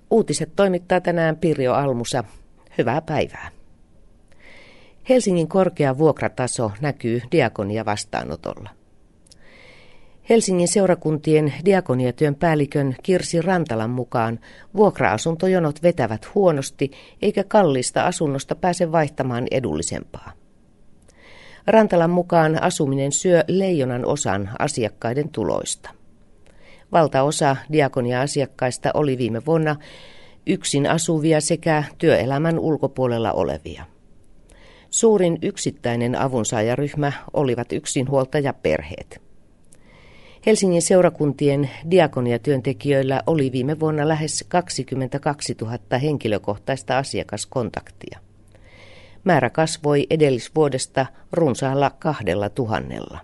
Uutiset toimittaa tänään Pirjo Almusa. Hyvää päivää. Helsingin korkea vuokrataso näkyy diakonia-vastaanotolla. Helsingin seurakuntien diakoniatyön päällikön Kirsi Rantalan mukaan vuokra-asuntojonot vetävät huonosti eikä kalliista asunnosta pääse vaihtamaan edullisempaa. Rantalan mukaan asuminen syö leijonan osan asiakkaiden tuloista. Valtaosa diakonia-asiakkaista oli viime vuonna yksin asuvia sekä työelämän ulkopuolella olevia. Suurin yksittäinen avunsaajaryhmä olivat yksinhuoltajaperheet. Helsingin seurakuntien diakoniatyöntekijöillä oli viime vuonna lähes 22 000 henkilökohtaista asiakaskontaktia. Määrä kasvoi edellisvuodesta runsaalla 2 000.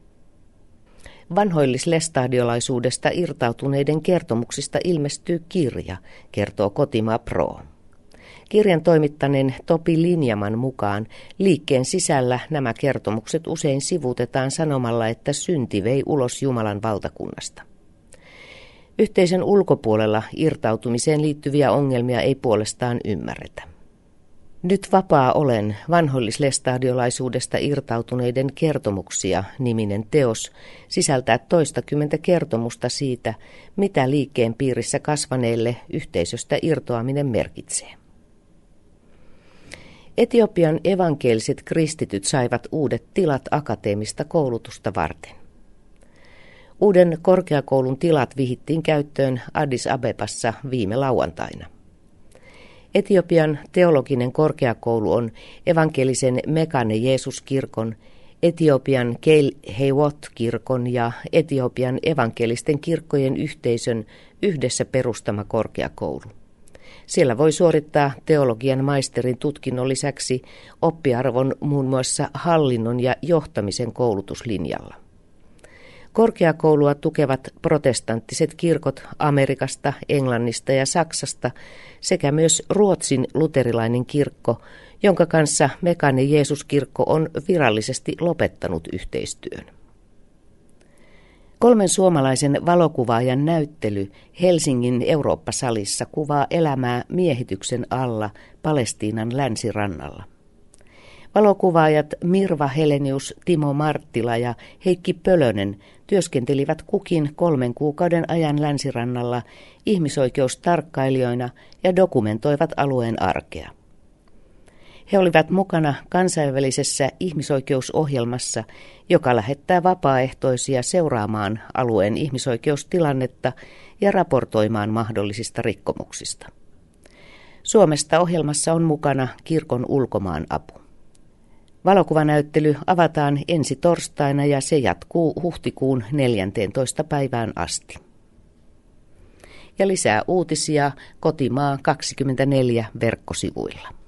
Vanhoillislestadiolaisuudesta irtautuneiden kertomuksista ilmestyy kirja, kertoo Kotimaa Pro. Kirjan toimittaneen Topi Linjaman mukaan liikkeen sisällä nämä kertomukset usein sivuutetaan sanomalla, että synti vei ulos Jumalan valtakunnasta. Yhteisön ulkopuolella irtautumiseen liittyviä ongelmia ei puolestaan ymmärretä. Nyt vapaa olen vanhoillislestadiolaisuudesta irtautuneiden kertomuksia -niminen teos sisältää toistakymmentä kertomusta siitä, mitä liikkeen piirissä kasvaneille yhteisöstä irtoaminen merkitsee. Etiopian evankeeliset kristityt saivat uudet tilat akateemista koulutusta varten. Uuden korkeakoulun tilat vihittiin käyttöön Addis Abebassa viime lauantaina. Etiopian teologinen korkeakoulu on evankelisen Mekane Jeesus-kirkon, Etiopian Keil Heiwot-kirkon ja Etiopian evankelisten kirkkojen yhteisön yhdessä perustama korkeakoulu. Siellä voi suorittaa teologian maisterin tutkinnon lisäksi oppiarvon muun muassa hallinnon ja johtamisen koulutuslinjalla. Korkeakoulua tukevat protestanttiset kirkot Amerikasta, Englannista ja Saksasta sekä myös Ruotsin luterilainen kirkko, jonka kanssa Mekane Jeesus-kirkko on virallisesti lopettanut yhteistyön. 3 suomalaisen valokuvaajan näyttely Helsingin Eurooppa-salissa kuvaa elämää miehityksen alla Palestiinan länsirannalla. Valokuvaajat Mirva Helenius, Timo Marttila ja Heikki Pölönen työskentelivät kukin 3 kuukauden ajan länsirannalla ihmisoikeustarkkailijoina ja dokumentoivat alueen arkea. He olivat mukana kansainvälisessä ihmisoikeusohjelmassa, joka lähettää vapaaehtoisia seuraamaan alueen ihmisoikeustilannetta ja raportoimaan mahdollisista rikkomuksista. Suomesta ohjelmassa on mukana kirkon ulkomaanapu. Valokuvanäyttely avataan ensi torstaina ja se jatkuu huhtikuun 14. päivään asti. Ja lisää uutisia Kotimaa 24 verkkosivuilla.